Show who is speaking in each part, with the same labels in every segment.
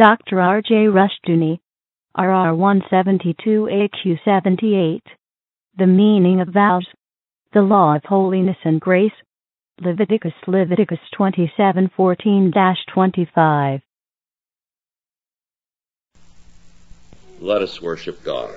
Speaker 1: Dr. R.J. Rushdoony, RR 172AQ78. The meaning of vows. The law of holiness and grace. Leviticus 27:14-25.
Speaker 2: Let us worship God.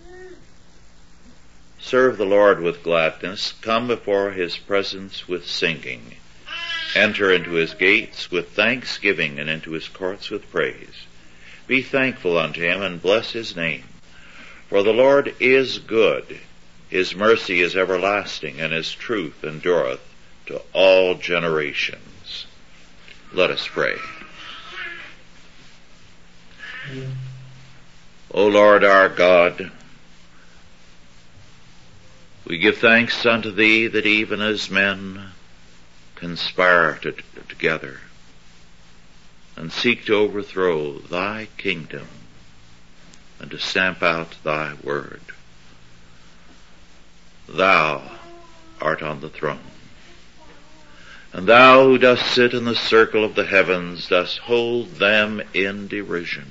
Speaker 2: Serve the Lord with gladness. Come before his presence with singing. Enter into his gates with thanksgiving and into his courts with praise. Be thankful unto him and bless his name. For the Lord is good. His mercy is everlasting, and his truth endureth to all generations. Let us pray. O Lord our God, we give thanks unto thee that even as men conspire together and seek to overthrow thy kingdom and to stamp out thy word, thou art on the throne. And thou who dost sit in the circle of the heavens dost hold them in derision.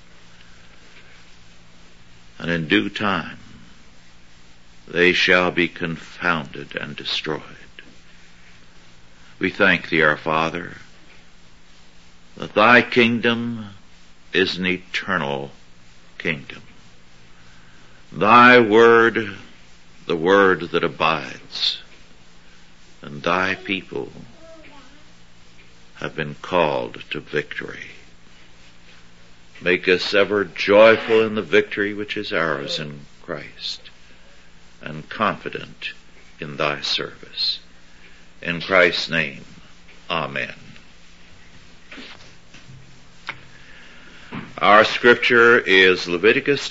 Speaker 2: And in due time they shall be confounded and destroyed. We thank thee, our Father, that thy kingdom is an eternal kingdom. Thy word, the word that abides, and thy people have been called to victory. Make us ever joyful in the victory which is ours in Christ, and confident in thy service. In Christ's name, amen. Our scripture is Leviticus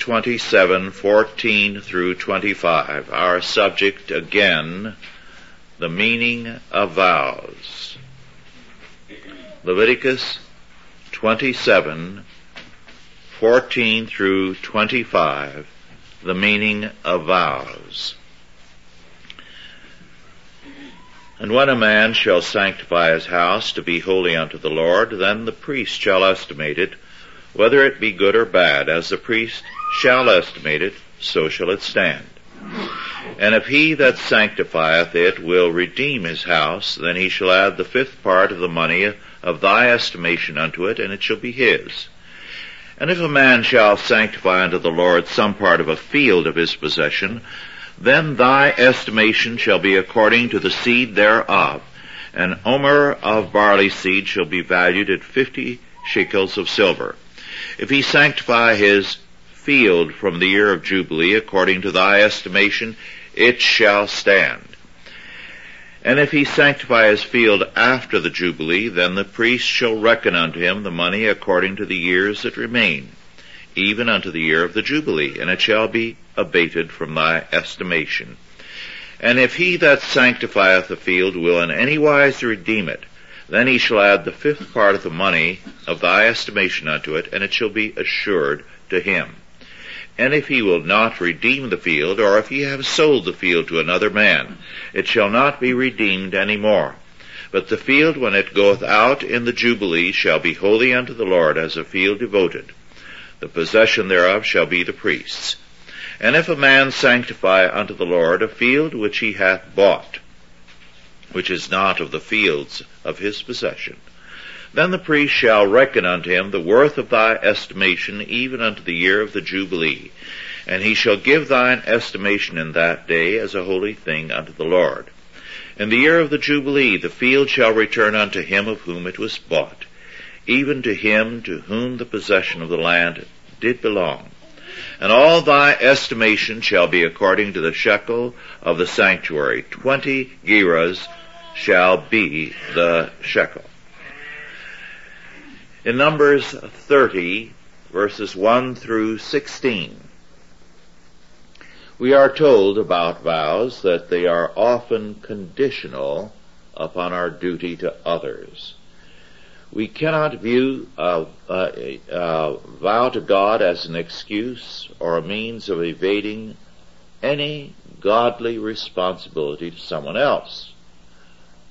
Speaker 2: 27:14-25. Our subject, again, the meaning of vows. Leviticus 27:14-25, the meaning of vows. And when a man shall sanctify his house to be holy unto the Lord, then the priest shall estimate it, whether it be good or bad. As the priest shall estimate it, so shall it stand. And if he that sanctifieth it will redeem his house, then he shall add the fifth part of the money of thy estimation unto it, and it shall be his. And if a man shall sanctify unto the Lord some part of a field of his possession, then thy estimation shall be according to the seed thereof. An omer of barley seed shall be valued at 50 shekels of silver. If he sanctify his field from the year of Jubilee, according to thy estimation, it shall stand. And if he sanctify his field after the Jubilee, then the priest shall reckon unto him the money according to the years that remain, even unto the year of the Jubilee, and it shall be abated from thy estimation. And if he that sanctifieth the field will in any wise redeem it, then he shall add the fifth part of the money of thy estimation unto it, and it shall be assured to him. And if he will not redeem the field, or if he have sold the field to another man, it shall not be redeemed any more. But the field, when it goeth out in the Jubilee, shall be holy unto the Lord as a field devoted. The possession thereof shall be the priest's. And if a man sanctify unto the Lord a field which he hath bought, which is not of the fields of his possession, then the priest shall reckon unto him the worth of thy estimation, even unto the year of the Jubilee. And he shall give thine estimation in that day as a holy thing unto the Lord. In the year of the Jubilee the field shall return unto him of whom it was bought, even to him to whom the possession of the land did belong. And all thy estimation shall be according to the shekel of the sanctuary. 20 gerahs shall be the shekel. In Numbers 30, verses 1-16, we are told about vows that they are often conditional upon our duty to others. We cannot view a vow to God as an excuse or a means of evading any godly responsibility to someone else,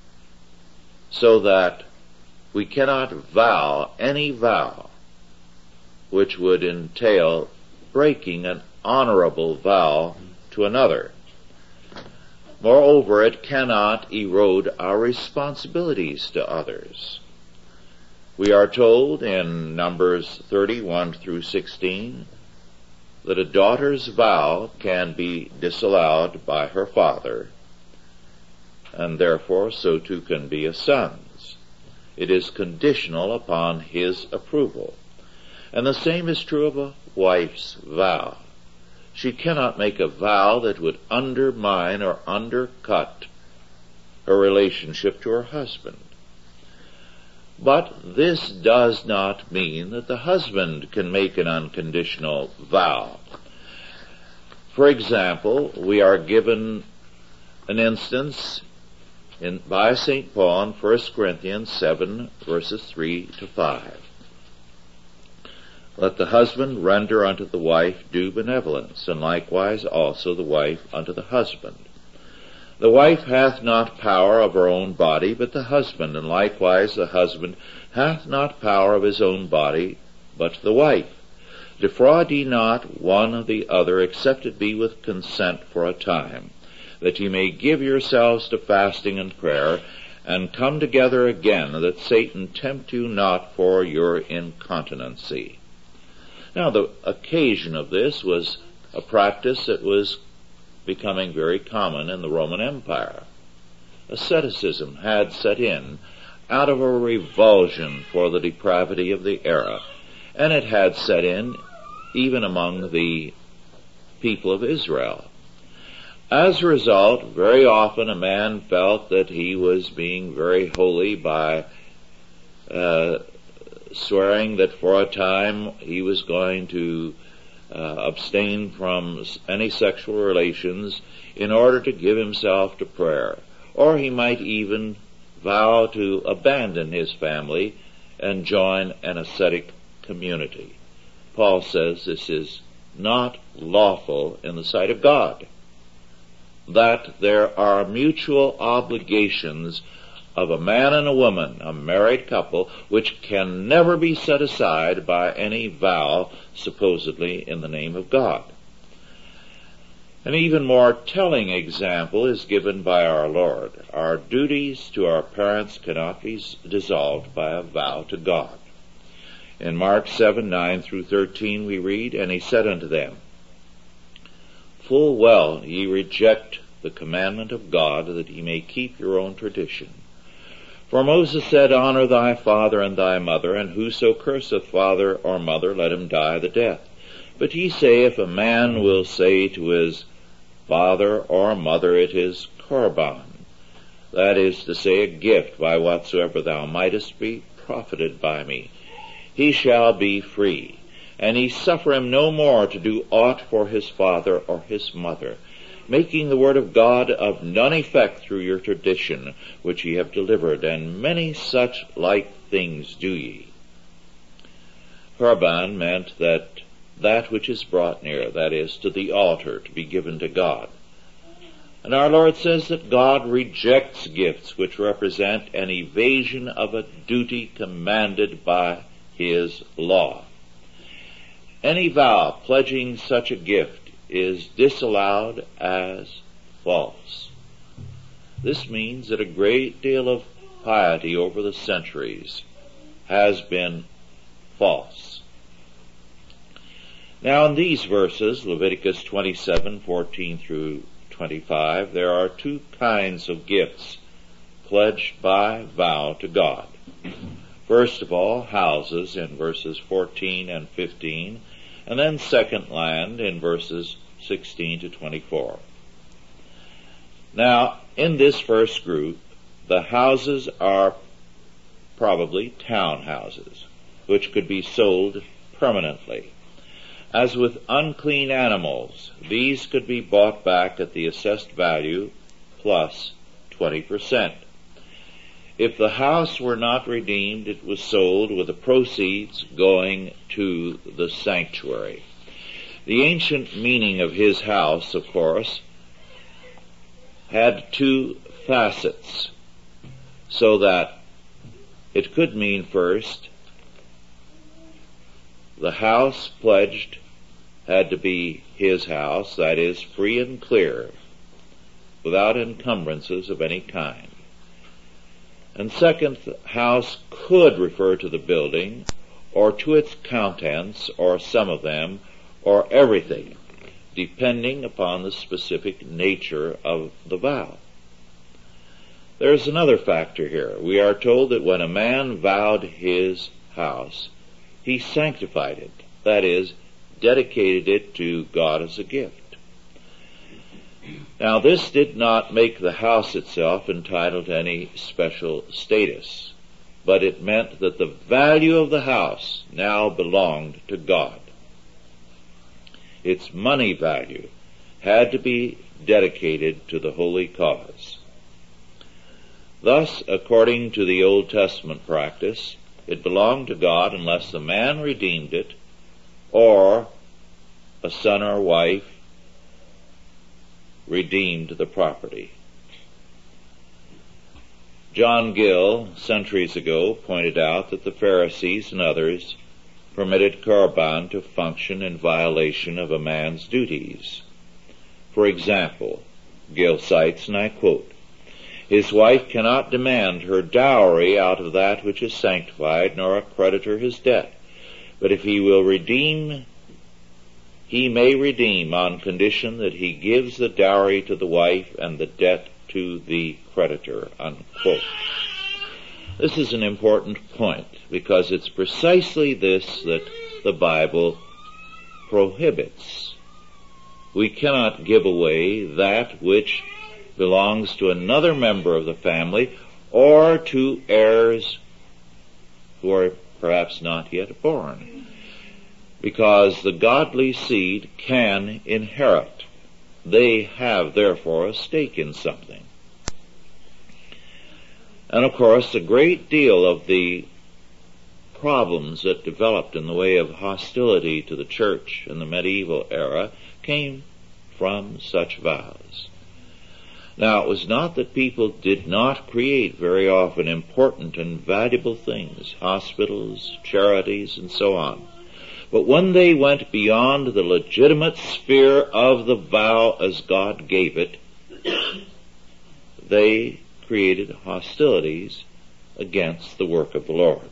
Speaker 2: so that we cannot vow any vow which would entail breaking an honorable vow to another. Moreover, it cannot erode our responsibilities to others. We are told in Numbers 30:1 through 16, that a daughter's vow can be disallowed by her father, and therefore so too can be a son's. It is conditional upon his approval. And the same is true of a wife's vow. She cannot make a vow that would undermine or undercut her relationship to her husband. But this does not mean that the husband can make an unconditional vow. For example, we are given an instance by St. Paul in 1 Corinthians 7, verses 3 to 5. Let the husband render unto the wife due benevolence, and likewise also the wife unto the husband. The wife hath not power of her own body, but the husband, and likewise the husband hath not power of his own body, but the wife. Defraud ye not one of the other, except it be with consent for a time, that ye may give yourselves to fasting and prayer, and come together again, that Satan tempt you not for your incontinency. Now, the occasion of this was a practice that was becoming very common in the Roman Empire. Asceticism had set in out of a revulsion for the depravity of the era, and it had set in even among the people of Israel. As a result, very often a man felt that he was being very holy by swearing that for a time he was going to abstain from any sexual relations in order to give himself to prayer. Or he might even vow to abandon his family and join an ascetic community. Paul says this is not lawful in the sight of God, that there are mutual obligations of a man and a woman, a married couple, which can never be set aside by any vow, supposedly in the name of God. An even more telling example is given by our Lord. Our duties to our parents cannot be dissolved by a vow to God. In Mark 7:9 through 13 we read, And he said unto them, Full well ye reject the commandment of God, that ye may keep your own tradition. For Moses said, Honor thy father and thy mother, and whoso curseth father or mother, let him die the death. But ye say, If a man will say to his father or mother, It is korban, that is to say, a gift by whatsoever thou mightest be profited by me, he shall be free. And ye suffer him no more to do aught for his father or his mother, making the word of God of none effect through your tradition, which ye have delivered, and many such like things do ye. Korban meant that which is brought near, that is, to the altar, to be given to God. And our Lord says that God rejects gifts which represent an evasion of a duty commanded by His law. Any vow pledging such a gift is disallowed as false. This means that a great deal of piety over the centuries has been false. Now in these verses, Leviticus 27:14 through 25, there are two kinds of gifts pledged by vow to God. First of all, houses in verses 14 and 15, and then second, land in verses 16 to 24. Now, in this first group, the houses are probably townhouses, which could be sold permanently. As with unclean animals, these could be bought back at the assessed value plus 20%. If the house were not redeemed, it was sold with the proceeds going to the sanctuary. The ancient meaning of his house, of course, had two facets, so that it could mean first The house pledged had to be his house, that is, free and clear, without encumbrances of any kind. And second, the house could refer to the building, or to its contents, or some of them, or everything, depending upon the specific nature of the vow. There's another factor here. We are told that when a man vowed his house, he sanctified it, that is, dedicated it to God as a gift. Now, this did not make the house itself entitled to any special status, but it meant that the value of the house now belonged to God. Its money value had to be dedicated to the holy cause. Thus, according to the Old Testament practice, it belonged to God unless the man redeemed it, or a son or wife redeemed the property. John Gill, centuries ago, pointed out that the Pharisees and others permitted Korban to function in violation of a man's duties. For example, Gill cites, and I quote, "His wife cannot demand her dowry out of that which is sanctified, nor a creditor his debt. But if he will redeem, he may redeem on condition that he gives the dowry to the wife and the debt to the creditor," unquote. This is an important point, because it's precisely this that the Bible prohibits. We cannot give away that which belongs to another member of the family, or to heirs who are perhaps not yet born, because the godly seed can inherit. They have, therefore, a stake in something. And, of course, a great deal of the problems that developed in the way of hostility to the church in the medieval era came from such vows. Now, it was not that people did not create very often important and valuable things, hospitals, charities, and so on. But when they went beyond the legitimate sphere of the vow as God gave it, they created hostilities against the work of the Lord.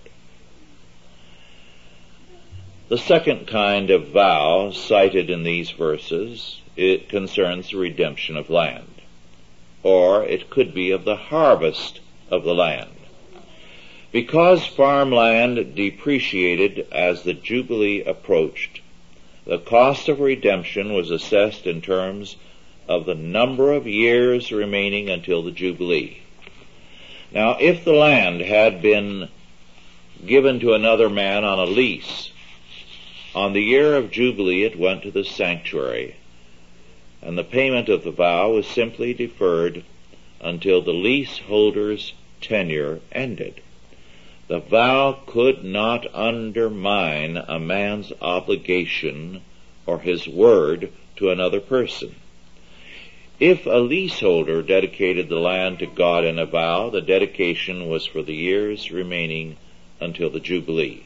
Speaker 2: The second kind of vow cited in these verses, it concerns the redemption of land, or it could be of the harvest of the land. Because farmland depreciated as the Jubilee approached, the cost of redemption was assessed in terms of the number of years remaining until the Jubilee. Now, if the land had been given to another man on a lease, on the year of Jubilee it went to the sanctuary, and the payment of the vow was simply deferred until the leaseholder's tenure ended. The vow could not undermine a man's obligation or his word to another person. If a leaseholder dedicated the land to God in a vow, the dedication was for the years remaining until the Jubilee.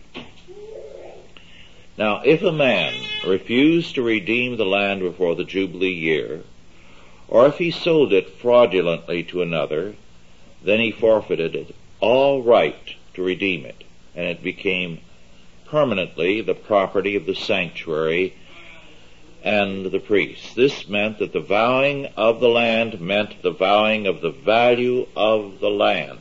Speaker 2: Now, if a man refused to redeem the land before the Jubilee year, or if he sold it fraudulently to another, then he forfeited all right to redeem it, and it became permanently the property of the sanctuary and the priest. This meant that the vowing of the land meant the vowing of the value of the land.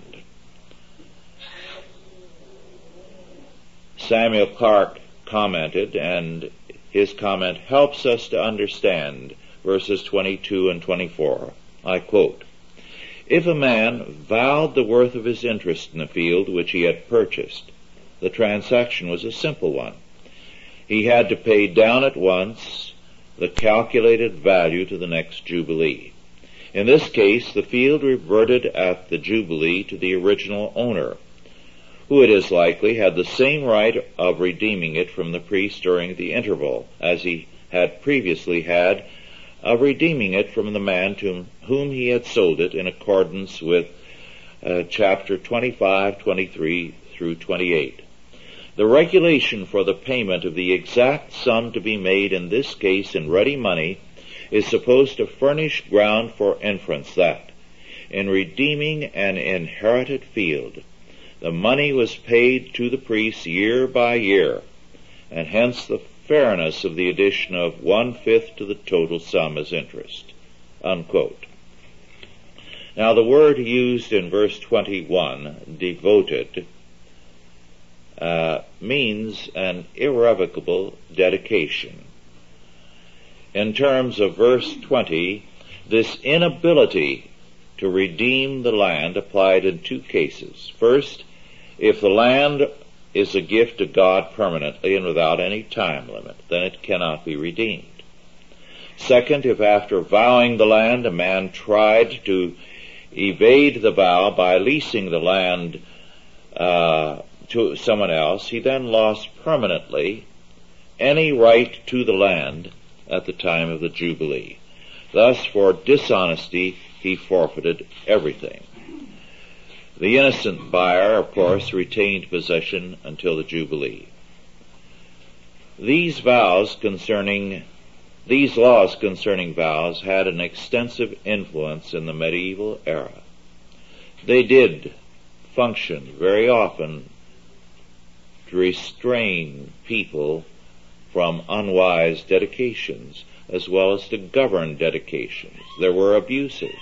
Speaker 2: Samuel Clarke commented, and his comment helps us to understand verses 22 and 24. I quote, "If a man vowed the worth of his interest in the field which he had purchased, the transaction was a simple one. He had to pay down at once the calculated value to the next Jubilee. In this case, the field reverted at the Jubilee to the original owner, who it is likely had the same right of redeeming it from the priest during the interval as he had previously had of redeeming it from the man to whom he had sold it in accordance with chapter 25, 23 through 28. The regulation for the payment of the exact sum to be made in this case in ready money is supposed to furnish ground for inference that, in redeeming an inherited field, the money was paid to the priest year by year, and hence the fairness of the addition of 1/5 to the total sum as interest." Unquote. Now the word used in verse 21, devoted, means an irrevocable dedication. In terms of verse 20, this inability to redeem the land applied in two cases. First, if the land is a gift to God permanently and without any time limit, then it cannot be redeemed. Second, if after vowing the land a man tried to evade the vow by leasing the land to someone else, he then lost permanently any right to the land at the time of the Jubilee. Thus, for dishonesty, he forfeited everything. The innocent buyer, of course, retained possession until the Jubilee. These laws concerning vows had an extensive influence in the medieval era. They did function very often to restrain people from unwise dedications, as well as to govern dedications. There were abuses.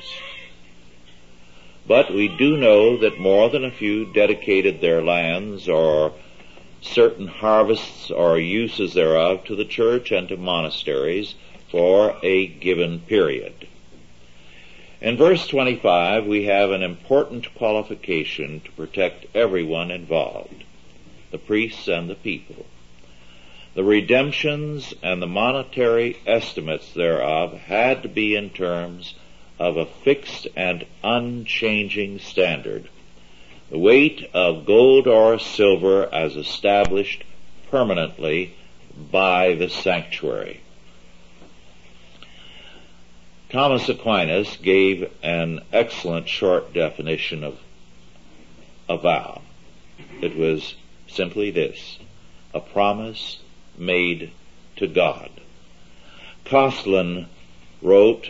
Speaker 2: But we do know that more than a few dedicated their lands or certain harvests or uses thereof to the church and to monasteries for a given period. In verse 25, we have an important qualification to protect everyone involved, the priests and the people. The redemptions and the monetary estimates thereof had to be in terms of a fixed and unchanging standard, the weight of gold or silver as established permanently by the sanctuary. Thomas Aquinas gave an excellent short definition of a vow. It was simply this: a promise made to God. Costlin wrote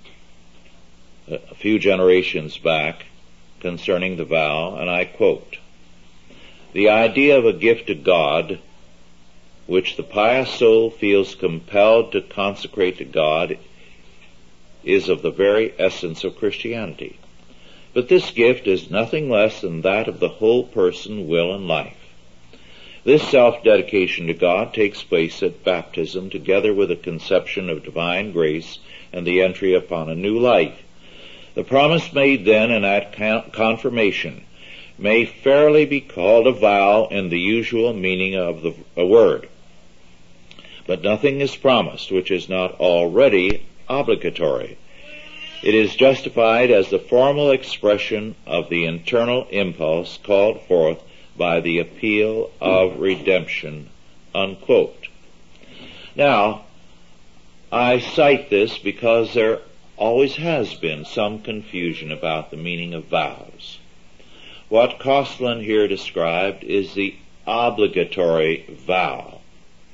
Speaker 2: a few generations back concerning the vow, and I quote, "The idea of a gift to God, which the pious soul feels compelled to consecrate to God, is of the very essence of Christianity. But this gift is nothing less than that of the whole person, will, and life. This self-dedication to God takes place at baptism, together with a conception of divine grace and the entry upon a new life. The promise made then and at confirmation may fairly be called a vow in the usual meaning of the word. But nothing is promised which is not already obligatory. It is justified as the formal expression of the internal impulse called forth by the appeal of redemption." Unquote. Now, I cite this because there always has been some confusion about the meaning of vows. What Costlin here described is the obligatory vow,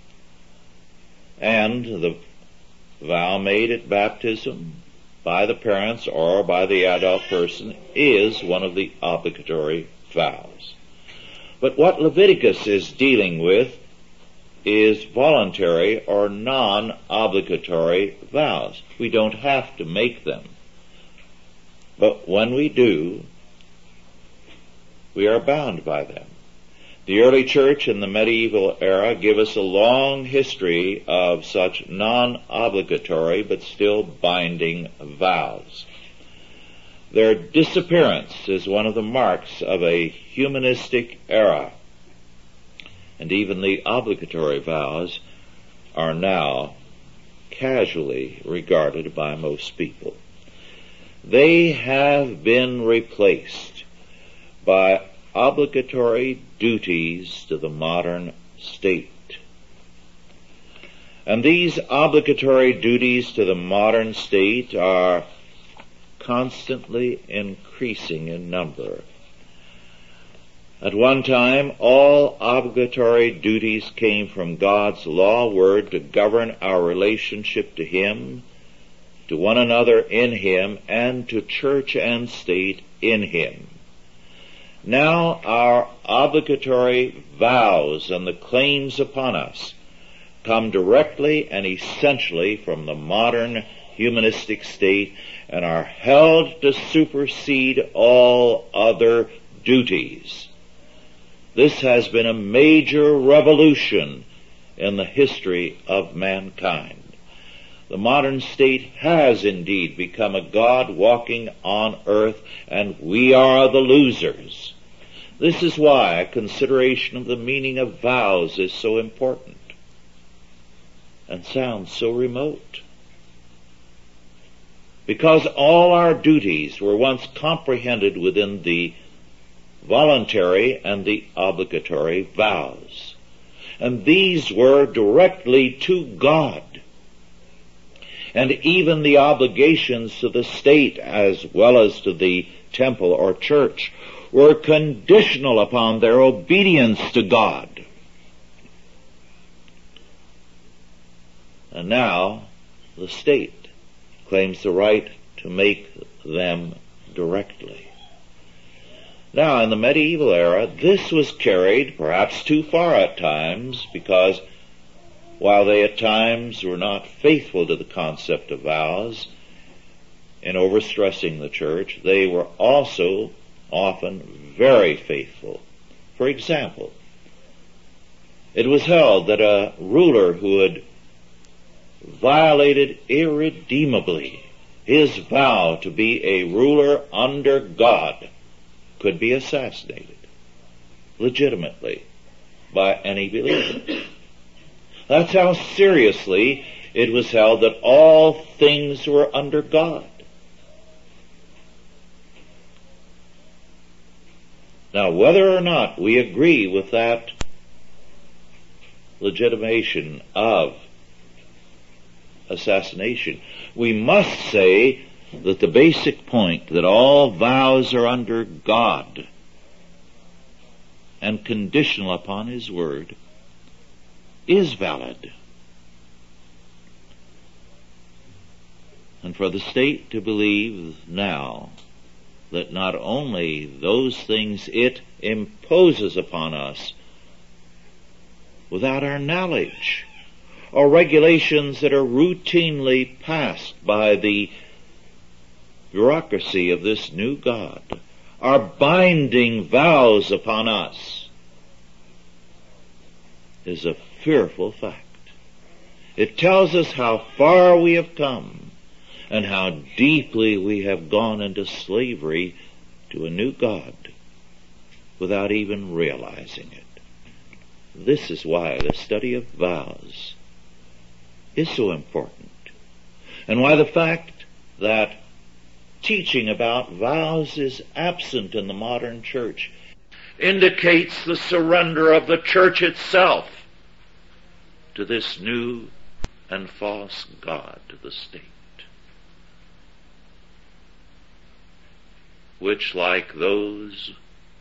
Speaker 2: and the vow made at baptism by the parents or by the adult person is one of the obligatory vows. But what Leviticus is dealing with is voluntary or non-obligatory vows. We don't have to make them. But when we do, we are bound by them. The early church in the medieval era give us a long history of such non-obligatory but still binding vows. Their disappearance is one of the marks of a humanistic era, and even the obligatory vows are now casually regarded by most people. They have been replaced by obligatory duties to the modern state. And these obligatory duties to the modern state are constantly increasing in number. At one time, all obligatory duties came from God's law word to govern our relationship to Him, to one another in Him, and to church and state in Him. Now our obligatory vows and the claims upon us come directly and essentially from the modern humanistic state and are held to supersede all other duties. This has been a major revolution in the history of mankind. The modern state has indeed become a God walking on earth, and we are the losers. This is why a consideration of the meaning of vows is so important and sounds so remote. Because all our duties were once comprehended within the voluntary and the obligatory vows. And these were directly to God. And even the obligations to the state as well as to the temple or church were conditional upon their obedience to God. And now the state claims the right to make them directly. Now, in the medieval era, this was carried perhaps too far at times, because while they at times were not faithful to the concept of vows in overstressing the church, they were also often very faithful. For example, it was held that a ruler who had violated irredeemably his vow to be a ruler under God could be assassinated legitimately by any believer. That's how seriously it was held that all things were under God. Now, whether or not we agree with that legitimation of assassination, we must say that the basic point that all vows are under God and conditional upon His word is valid. And for the state to believe now that not only those things it imposes upon us without our knowledge, or regulations that are routinely passed by the bureaucracy of this new God, are binding vows upon us, is a fearful fact. It tells us how far we have come and how deeply we have gone into slavery to a new God without even realizing it. This is why the study of vows is so important, and why the fact that teaching about vows is absent in the modern church indicates the surrender of the church itself to this new and false god, the state, which, like those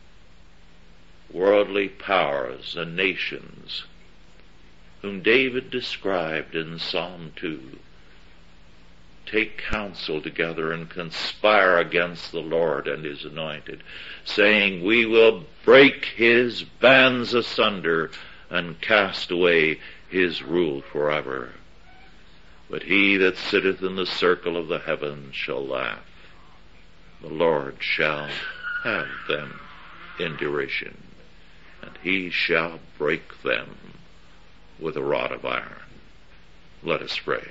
Speaker 2: worldly powers and nations whom David described in Psalm 2, take counsel together and conspire against the Lord and His anointed, saying, we will break His bands asunder and cast away His rule forever. But he that sitteth in the circle of the heavens shall laugh. The Lord shall have them in derision, and He shall break them with a rod of iron. Let us pray.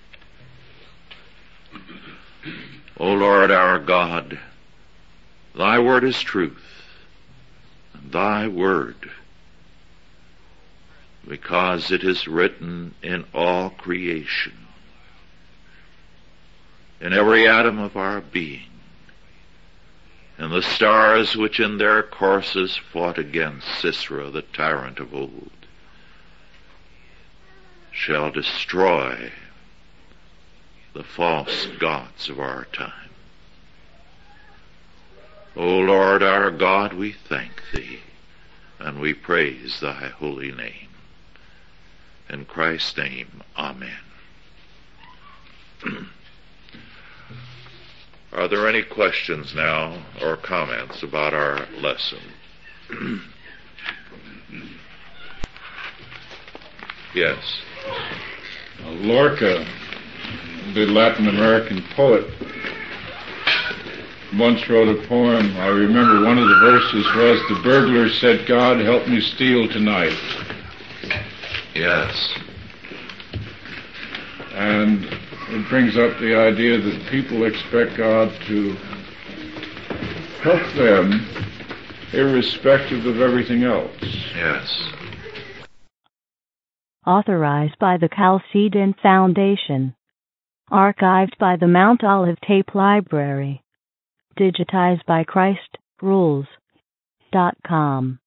Speaker 2: O Lord our God, Thy word is truth, and Thy word, because it is written in all creation, in every atom of our being, and the stars which in their courses fought against Sisera, the tyrant of old, shall destroy the false gods of our time. O Lord our God, we thank Thee and we praise thy holy name. In Christ's name, amen. Are there any questions now or comments about our lesson? Yes.
Speaker 3: Lorca, the Latin American poet, once wrote a poem. I remember one of the verses was, "The burglar said, 'God, help me steal tonight.'"
Speaker 2: Yes.
Speaker 3: And it brings up the idea that people expect God to help them irrespective of everything else.
Speaker 2: Yes.
Speaker 1: Authorized by the Chalcedon Foundation. Archived by the Mount Olive Tape Library. Digitized by ChristRules.com.